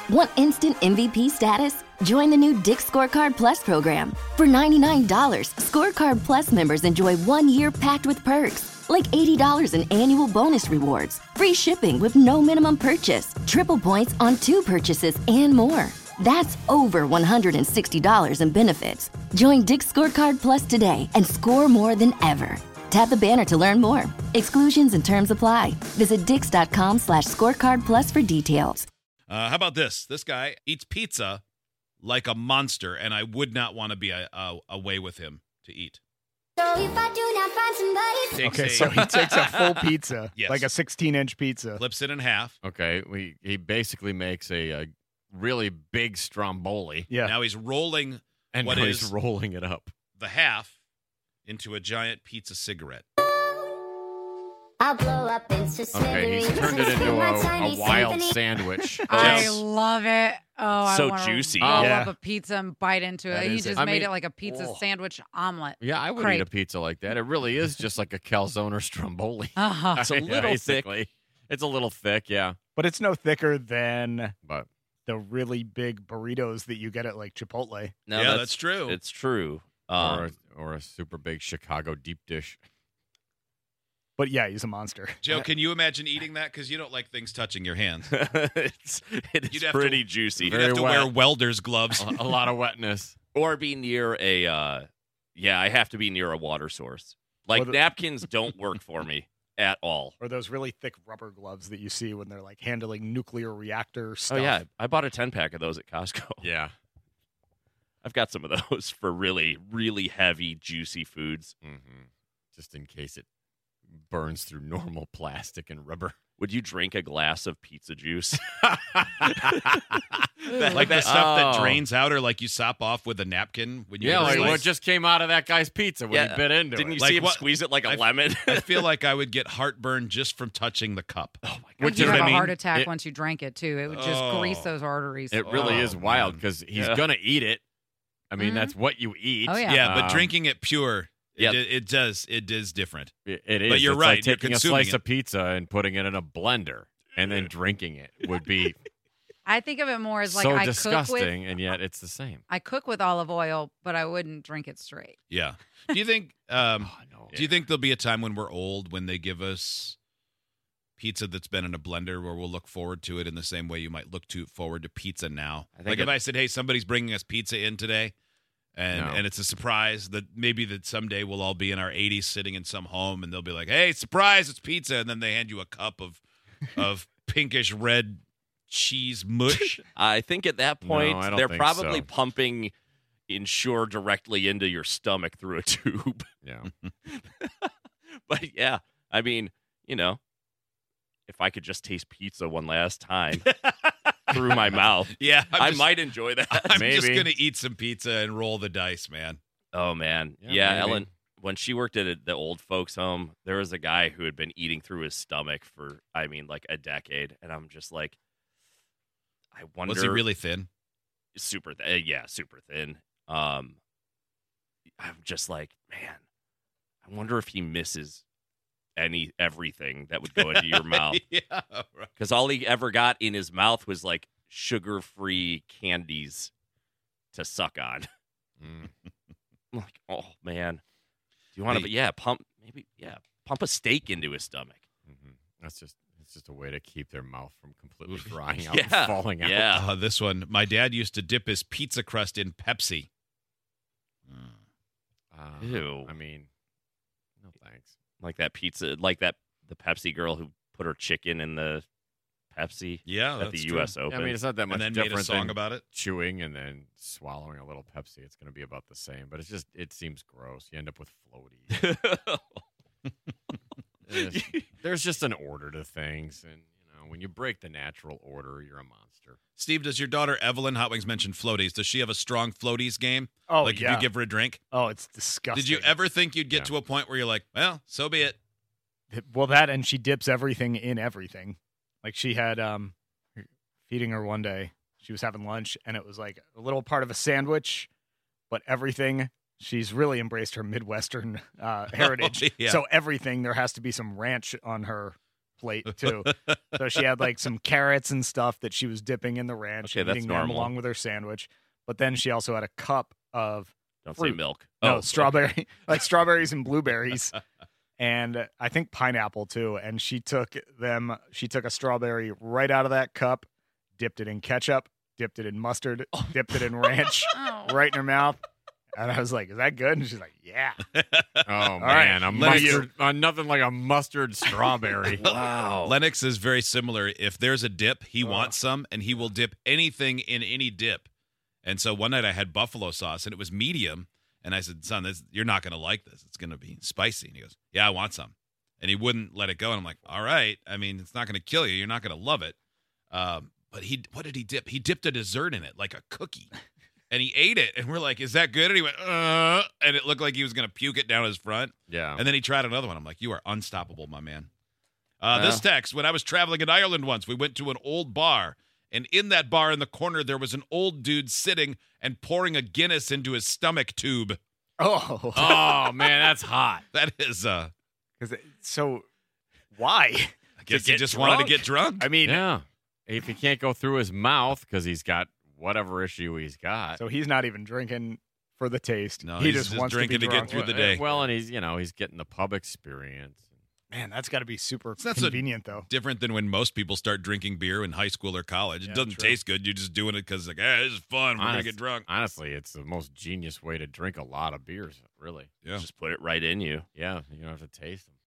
Want instant MVP status? Join the new Dick's Scorecard Plus program. For $99, Scorecard Plus members enjoy 1 year packed with perks, like $80 in annual bonus rewards, free shipping with no minimum purchase, triple points on 2 purchases, and more. That's over $160 in benefits. Join Dick's Scorecard Plus today and score more than ever. Tap the banner to learn more. Exclusions and terms apply. Visit dix.com/scorecardplus for details. How about this? This guy eats pizza like a monster, and I would not want to be away with him to eat. So if I do not find somebody... So he takes a full pizza, Yes. like a 16-inch pizza. Flips it in half. Okay, he basically makes a really big stromboli. Yeah. Now he's rolling And what now is he's rolling it up. the half into a giant pizza cigarette. I'll blow up into Okay, he's turned it into a wild sandwich. I love it. Oh, So I wanna juicy. roll Yeah. up a pizza and bite into That it. He is it. just I made mean, it like a pizza sandwich omelet. Yeah, I would eat a pizza like that. It really is just like a calzone or stromboli. Uh-huh. It's a little thick. Basically. It's a little thick, yeah. But it's no thicker than But the really big burritos that you get at like Chipotle. No, Yeah, that's true. It's true. or a super big Chicago deep dish. But yeah, he's a monster. Joe, can you imagine eating that? Because you don't like things touching your hands. It You'd is have pretty to- juicy. You'd have to Very wear wet. welder's gloves. A lot of wetness. Or be near a, I have to be near a water source. Like, Or the- napkins don't work for me at all. Or those really thick rubber gloves that you see when they're like handling nuclear reactor stuff. Oh, yeah. I bought a 10-pack of those at Costco. Yeah. I've got some of those for really, really heavy, juicy foods. Mm-hmm. Just in case it burns through normal plastic and rubber. Would you drink a glass of pizza juice? Like the stuff that Oh. drains out, or like you sop off with a napkin when you Yeah, get a like slice. what just came out of that guy's pizza when he bit into Didn't it. you Like see him what- squeeze it like a I- lemon? I feel like I would get heartburn just from touching the cup. Oh, my God. Which You'd is have what I a mean. heart attack It- once you drank it, too. It would just Oh. grease those arteries. It really is wild man. because he's Yeah. going to eat it. I mean, Mhm. that's what you eat. Oh, yeah. Yeah, but Um, drinking it pure, Yep. it is different. It is. But you're It's right, Like you're taking a consuming slice it. of pizza and putting it in a blender and then drinking it would be I think of it more as like so I disgusting, and yet it's the same. I cook with olive oil, but I wouldn't drink it straight. Yeah. Do you think? No. Do you think there'll be a time when we're old when they give us pizza that's been in a blender where we'll look forward to it in the same way you might look forward to pizza now? I think Like if I said, "Hey, somebody's bringing us pizza in today," and No. and it's a surprise that maybe that someday we'll all be in our 80s sitting in some home and they'll be like, "Hey, surprise, it's pizza," and then they hand you a cup of pinkish red cheese mush. I think at that point, I don't they're think probably so. pumping Ensure directly into your stomach through a tube. Yeah. But yeah, I mean, if I could just taste pizza one last time through my mouth, Yeah, I might enjoy that. I'm just Maybe. gonna eat some pizza and roll the dice, man. Oh, man. Yeah, Yeah, maybe. Ellen, when she worked at the old folks' home, there was a guy who had been eating through his stomach for, like a decade. And I'm just like, I wonder. Was he really thin? Super thin. I'm just like, man, I wonder if he misses everything that would go into your mouth. Yeah, right. Because all he ever got in his mouth was like sugar-free candies to suck on. Mm. I'm like, oh man, do you want to? Pump a steak into his stomach. Mhm. It's just a way to keep their mouth from completely drying out Yeah. and falling out. Yeah. This one, my dad used to dip his pizza crust in Pepsi. Ew. I mean, no thanks. Like that pizza, like the Pepsi girl who put her chicken in the Pepsi Yeah, at the that's U.S. true. Open. I mean, it's not that much And then made a different song than about it. chewing and then swallowing a little Pepsi. It's going to be about the same, but it seems gross. You end up with floaties. There's just an order to things, and when you break the natural order, you're a monster. Steve, does your daughter Evelyn, Hot Wings mentioned floaties, does she have a strong floaties game? Oh, Like yeah. if you give her a drink? Oh, it's disgusting. Did you ever think you'd get Yeah. to a point where you're like, well, so be it? Well, that and she dips everything in everything. Like she had feeding her one day. She was having lunch and it was like a little part of a sandwich, but everything. She's really embraced her Midwestern heritage. Yeah. So everything there has to be some ranch on her plate too. So she had like some carrots and stuff that she was dipping in the ranch Okay, and that's eating them normal. along with her sandwich. But then she also had a cup of Don't say fruit. milk. no Oh, strawberry, like strawberries and blueberries, and I think pineapple too. And she took a strawberry right out of that cup, dipped it in ketchup, dipped it in mustard, dipped it in ranch, Oh. right in her mouth. And I was like, "Is that good?" And she's like, "Yeah." Oh right, man, a Lennox. mustard, nothing like a mustard strawberry. Wow. Lennox is very similar. If there's a dip, he wants some, and he will dip anything in any dip. And so one night I had buffalo sauce, and it was medium. And I said, "Son, you're not going to like this. It's going to be spicy." And he goes, "Yeah, I want some." And he wouldn't let it go. And I'm like, "All right. I mean, it's not going to kill you. You're not going to love it." But what did he dip? He dipped a dessert in it, like a cookie. And he ate it. And we're like, "Is that good?" And he went, and it looked like he was going to puke it down his front. Yeah. And then he tried another one. I'm like, "You are unstoppable, my man." This text, when I was traveling in Ireland once, we went to an old bar. And in that bar in the corner, there was an old dude sitting and pouring a Guinness into his stomach tube. Oh, Oh man, that's hot. That is, so why? I guess he get just wanted to drunk? get drunk. I mean, Yeah. If he can't go through his mouth because he's got whatever issue he's got. so he's not even drinking for the taste. No, he he's just just wants drinking to to be get drunk. through the day. Well, and he's getting the pub experience. Man, that's got to be super It's not so convenient, though. Different than when most people start drinking beer in high school or college. Yeah, It doesn't true. taste good. You're just doing it because, like, hey, this is fun. We're going to get drunk. Honestly, it's the most genius way to drink a lot of beers. Really. Yeah. Just put it right in you. Yeah. You don't have to taste them.